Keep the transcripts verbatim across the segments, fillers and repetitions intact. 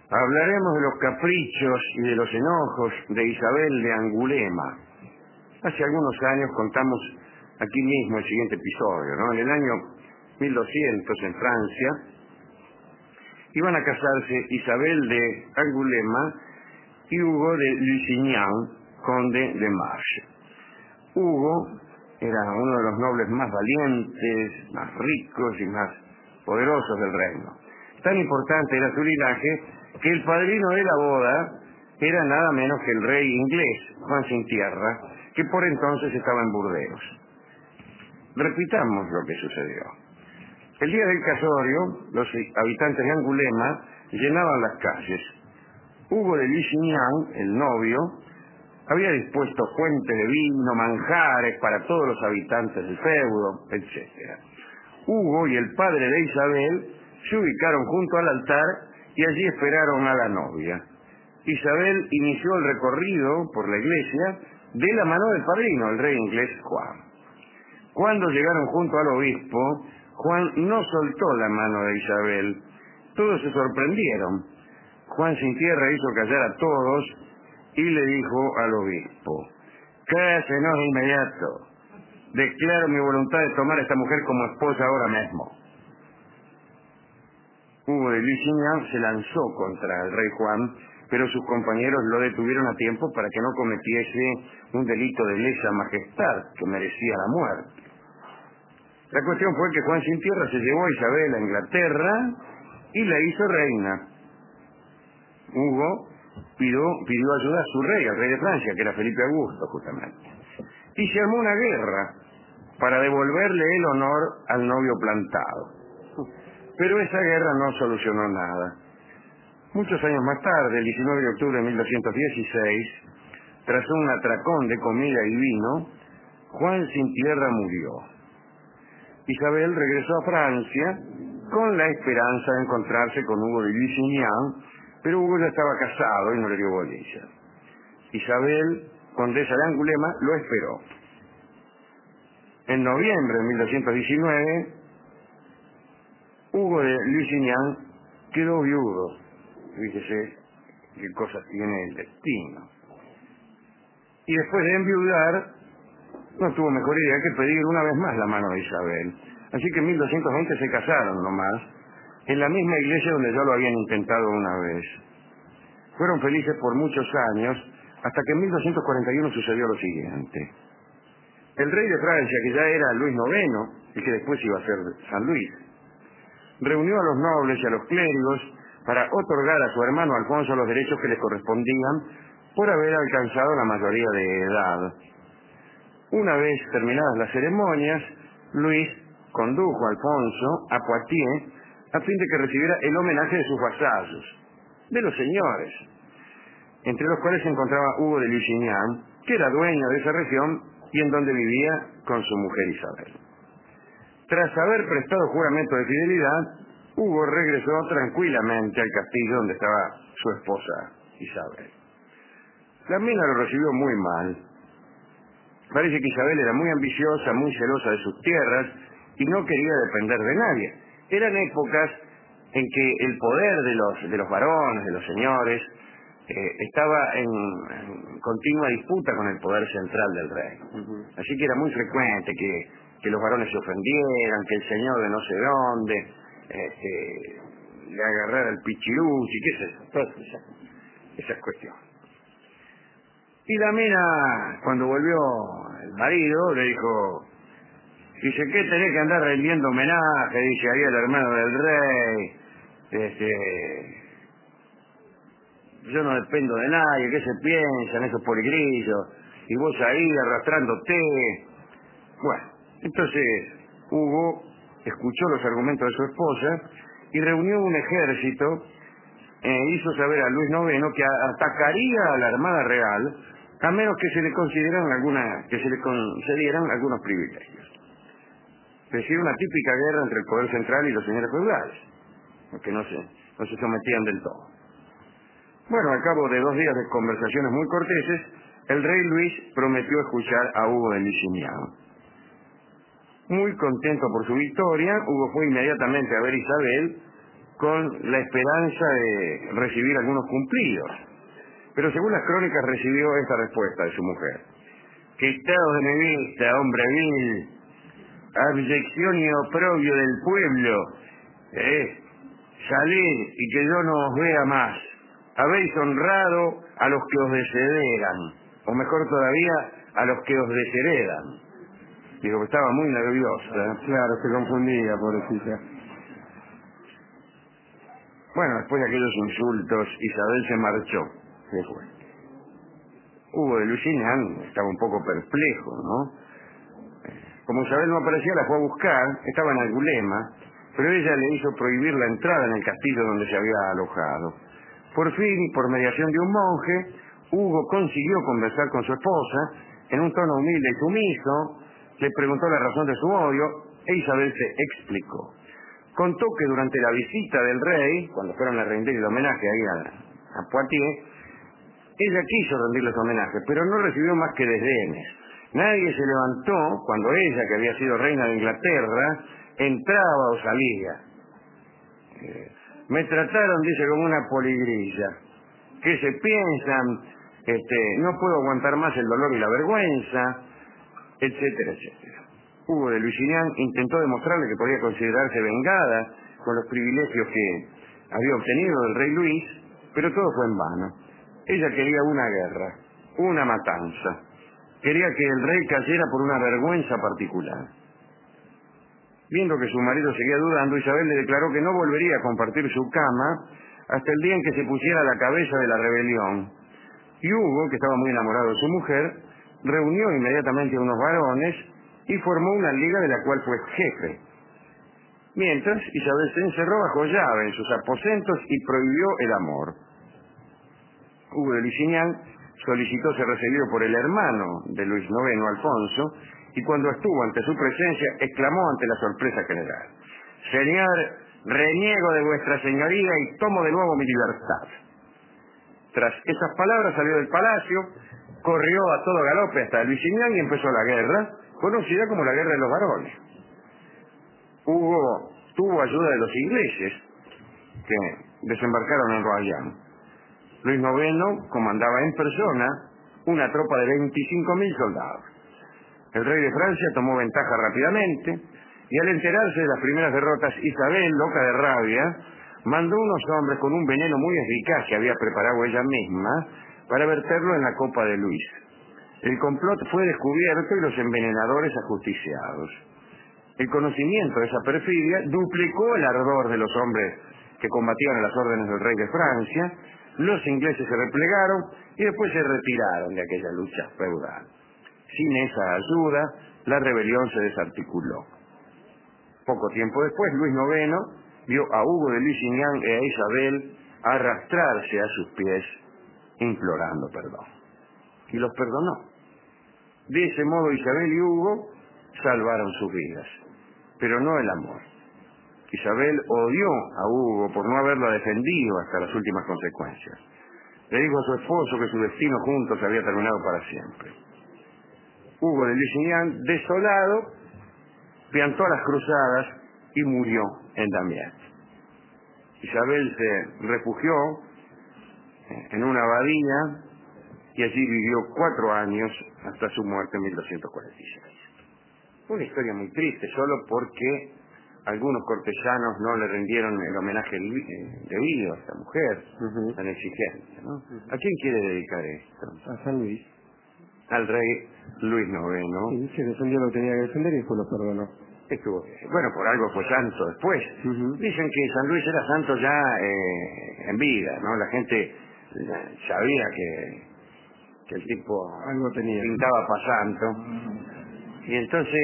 Hablaremos de los caprichos y de los enojos de Isabel de Angulema. Hace algunos años contamos aquí mismo el siguiente episodio, ¿no? En el año mil doscientos, en Francia, iban a casarse Isabel de Angulema y Hugo de Lusignan, conde de Marche. Hugo era uno de los nobles más valientes, más ricos y más poderosos del reino. Tan importante era su linaje que el padrino de la boda era nada menos que el rey inglés, Juan Sin Tierra, que por entonces estaba en Burdeos. Repitamos lo que sucedió. El día del casorio, los habitantes de Angulema llenaban las calles. Hugo de Lusignan, el novio, había dispuesto fuentes de vino, manjares para todos los habitantes del feudo, etcétera. Hugo y el padre de Isabel se ubicaron junto al altar y allí esperaron a la novia. Isabel inició el recorrido por la iglesia de la mano del padrino, el rey inglés Juan. Cuando llegaron junto al obispo, Juan no soltó la mano de Isabel. Todos se sorprendieron. Juan Sin Tierra hizo callar a todos y le dijo al obispo: "Cásenos de inmediato. Declaro mi voluntad de tomar a esta mujer como esposa ahora mismo". Hugo de Lusignan se lanzó contra el rey Juan, pero sus compañeros lo detuvieron a tiempo para que no cometiese un delito de lesa majestad que merecía la muerte. La cuestión fue que Juan Sin Tierra se llevó a Isabel a Inglaterra y la hizo reina. Hugo pidió, pidió ayuda a su rey, al rey de Francia, que era Felipe Augusto, justamente. Y se armó una guerra para devolverle el honor al novio plantado. Pero esa guerra no solucionó nada. Muchos años más tarde, el diecinueve de octubre de mil doscientos dieciséis, tras un atracón de comida y vino, Juan Sin Tierra murió. Isabel regresó a Francia con la esperanza de encontrarse con Hugo de Lusignan, pero Hugo ya estaba casado y no le dio bolilla. Isabel, condesa de Angulema, lo esperó. En noviembre de mil doscientos diecinueve, Hugo de Lusignan quedó viudo. Fíjese qué cosas tiene el destino. Y después de enviudar, no tuvo mejor idea que pedir una vez más la mano de Isabel. Así que en mil doscientos veinte se casaron nomás, en la misma iglesia donde ya lo habían intentado una vez. Fueron felices por muchos años, hasta que en mil doscientos cuarenta y uno sucedió lo siguiente. El rey de Francia, que ya era Luis noveno, y que después iba a ser San Luis, reunió a los nobles y a los clérigos para otorgar a su hermano Alfonso los derechos que le correspondían por haber alcanzado la mayoría de edad. Una vez terminadas las ceremonias, Luis condujo a Alfonso a Poitiers a fin de que recibiera el homenaje de sus vasallos, de los señores, entre los cuales se encontraba Hugo de Lusignan, que era dueño de esa región y en donde vivía con su mujer Isabel. Tras haber prestado juramento de fidelidad, Hugo regresó tranquilamente al castillo donde estaba su esposa Isabel. La mina lo recibió muy mal. Parece que Isabel era muy ambiciosa, muy celosa de sus tierras y no quería depender de nadie. Eran épocas en que el poder de los, de los varones, de los señores, eh, estaba en, en continua disputa con el poder central del reino. Uh-huh. Así que era muy frecuente que, que los varones se ofendieran, que el señor de no sé dónde este, le agarrara el pichiruchi, qué es eso, todas esas, esas cuestiones. Y la mina, cuando volvió el marido, le dijo, dice, ¿qué tenés que andar rendiendo homenaje? Dice, ahí el hermano del rey, este, yo no dependo de nadie, ¿qué se piensan esos poligrillos? Y vos ahí arrastrándote. Bueno, entonces Hugo escuchó los argumentos de su esposa y reunió un ejército e hizo saber a Luis noveno que atacaría a la Armada Real a menos que se le consideraran alguna, que se le concedieran algunos privilegios. Es decir, una típica guerra entre el poder central y los señores feudales, que no se, no se sometían del todo. Bueno, al cabo de dos días de conversaciones muy corteses, el rey Luis prometió escuchar a Hugo de Lusignan. Muy contento por su victoria, Hugo fue inmediatamente a ver a Isabel con la esperanza de recibir algunos cumplidos. Pero según las crónicas recibió esta respuesta de su mujer: que estado de mi vista, hombre vil, abyección y oprobio del pueblo, eh, salid y que yo no os vea más. Habéis honrado a los que os desheredan, o mejor todavía, a los que os desheredan. Digo que estaba muy nerviosa. Claro, se confundía, pobrecita. Bueno, después de aquellos insultos, Isabel se marchó. Se fue. Hugo de Lusignan estaba un poco perplejo, ¿no? Como Isabel no aparecía, la fue a buscar, estaba en Angulema, pero ella le hizo prohibir la entrada en el castillo donde se había alojado. Por fin, por mediación de un monje, Hugo consiguió conversar con su esposa en un tono humilde y sumiso, le preguntó la razón de su odio, e Isabel se explicó. Contó que durante la visita del rey, cuando fueron a rendirle homenaje ahí a, a Poitiers, ella quiso rendirles homenaje, pero no recibió más que desdenes. Nadie se levantó cuando ella, que había sido reina de Inglaterra, entraba o salía. Eh, me trataron, dice, como una poligrilla. ¿Qué se piensan? Este, no puedo aguantar más el dolor y la vergüenza, etcétera, etcétera. Hugo de Lusignan intentó demostrarle que podía considerarse vengada con los privilegios que había obtenido del rey Luis, pero todo fue en vano. Ella quería una guerra, una matanza. Quería que el rey cayera por una vergüenza particular. Viendo que su marido seguía dudando, Isabel le declaró que no volvería a compartir su cama hasta el día en que se pusiera a la cabeza de la rebelión. Y Hugo, que estaba muy enamorado de su mujer, reunió inmediatamente a unos varones y formó una liga de la cual fue jefe. Mientras, Isabel se encerró bajo llave en sus aposentos y prohibió el amor. Hugo de Lusignan solicitó ser recibido por el hermano de Luis noveno, Alfonso, y cuando estuvo ante su presencia, exclamó ante la sorpresa general: Señor, reniego de vuestra señoría y tomo de nuevo mi libertad. Tras esas palabras salió del palacio, corrió a todo galope hasta Lusignan y empezó la guerra, conocida como la Guerra de los Varones. Hugo tuvo ayuda de los ingleses, que desembarcaron en Royan. Luis noveno comandaba en persona una tropa de veinticinco mil soldados. El rey de Francia tomó ventaja rápidamente y al enterarse de las primeras derrotas, Isabel, loca de rabia, mandó unos hombres con un veneno muy eficaz que había preparado ella misma para verterlo en la copa de Luis. El complot fue descubierto y los envenenadores ajusticiados. El conocimiento de esa perfidia duplicó el ardor de los hombres que combatían a las órdenes del rey de Francia. Los ingleses se replegaron y después se retiraron de aquella lucha feudal. Sin esa ayuda, la rebelión se desarticuló. Poco tiempo después, Luis noveno vio a Hugo de Lusignan y a Isabel arrastrarse a sus pies, implorando perdón. Y los perdonó. De ese modo, Isabel y Hugo salvaron sus vidas, pero no el amor. Isabel odió a Hugo por no haberlo defendido hasta las últimas consecuencias. Le dijo a su esposo que su destino juntos había terminado para siempre. Hugo de Lusignan, desolado, piantó a las cruzadas y murió en Damiens. Isabel se refugió en una abadía y allí vivió cuatro años hasta su muerte en mil doscientos cuarenta y seis. Una historia muy triste, solo porque algunos cortesanos no le rindieron el homenaje debido a esta mujer, uh-huh. tan exigente, ¿no? Uh-huh. ¿A quién quiere dedicar esto? A San Luis. Al rey Luis noveno. Sí, que defendió lo que tenía que defender y después lo perdonó. Estuvo, bueno, por algo fue santo después. Uh-huh. Dicen que San Luis era santo ya eh, en vida, ¿no? La gente sabía que, que el tipo algo tenía, pintaba para santo. Uh-huh. Y entonces,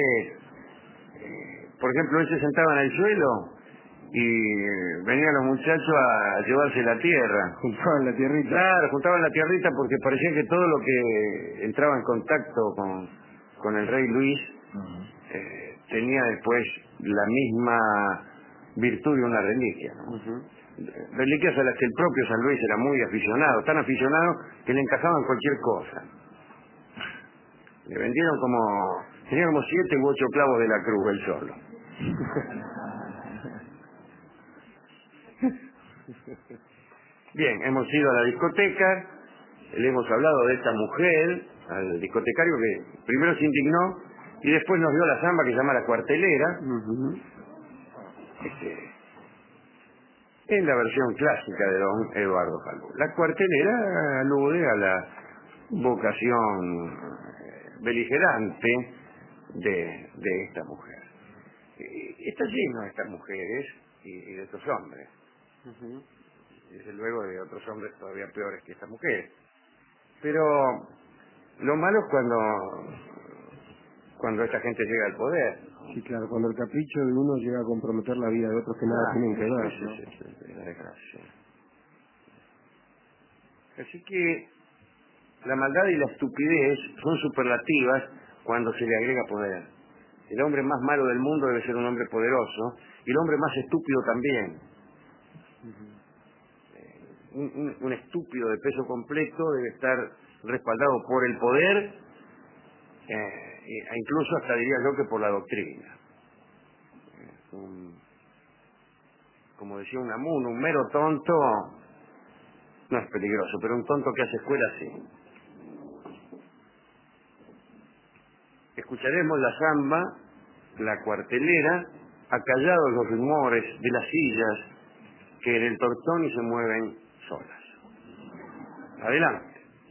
eh, por ejemplo, él se sentaba en el suelo y venían los muchachos a llevarse la tierra. Juntaban la tierrita. Claro, juntaban la tierrita porque parecía que todo lo que entraba en contacto con, con el rey Luis uh-huh. eh, tenía después la misma virtud de una reliquia, ¿no? Uh-huh. Reliquias a las que el propio San Luis era muy aficionado, tan aficionado que le encajaban cualquier cosa. Le vendieron como, tenía como siete u ocho clavos de la cruz él solo. Bien, hemos ido a la discoteca, le hemos hablado de esta mujer, al discotecario que primero se indignó y después nos dio la samba que se llama La Cuartelera. Uh-huh. Este, en la versión clásica de don Eduardo Calvo. La Cuartelera alude a la vocación eh, beligerante de, de esta mujer. Y está lleno de estas mujeres y, y de estos hombres. Uh-huh. Desde luego de otros hombres todavía peores que esta mujer. Pero lo malo es cuando cuando esta gente llega al poder. Sí, claro, cuando el capricho de uno llega a comprometer la vida de otros que nada Ah, tienen que sí, ver, sí, ¿no? sí, sí, sí, la desgracia. Así que la maldad y la estupidez son superlativas cuando se le agrega poder. El hombre más malo del mundo debe ser un hombre poderoso y el hombre más estúpido también. Un, un, un estúpido de peso completo debe estar respaldado por el poder eh, e incluso hasta diría yo que por la doctrina. Eh, un, como decía un amuno, un mero tonto no es peligroso, pero un tonto que hace escuela sí. Escucharemos la samba, La Cuartelera, acallados los rumores de las sillas que en el Tortoni se mueven solas. Adelante.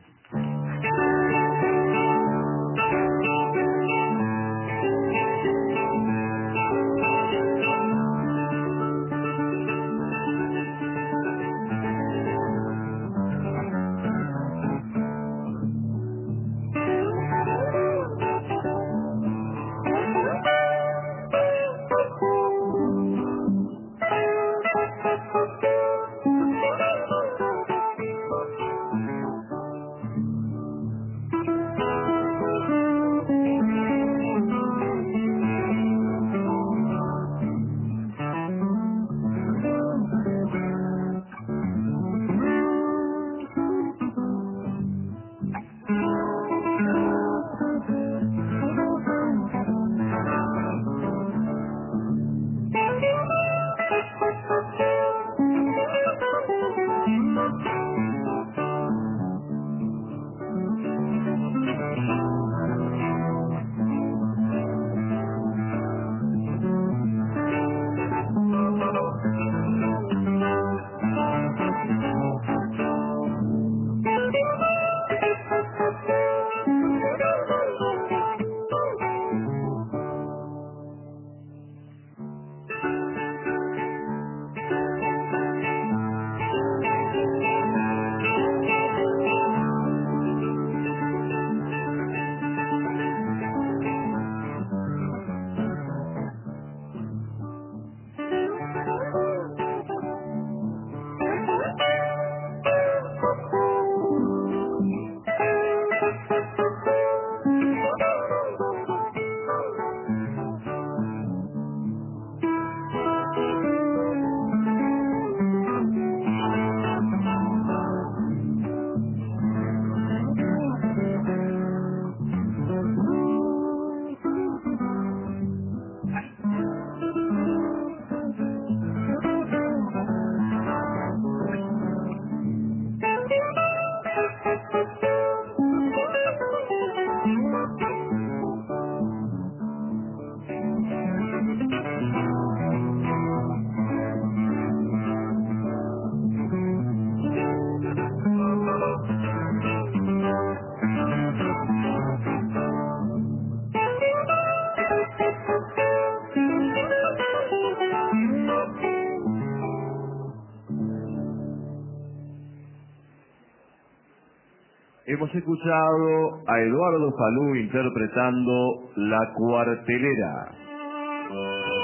Hemos escuchado a Eduardo Falú interpretando La Cuartelera.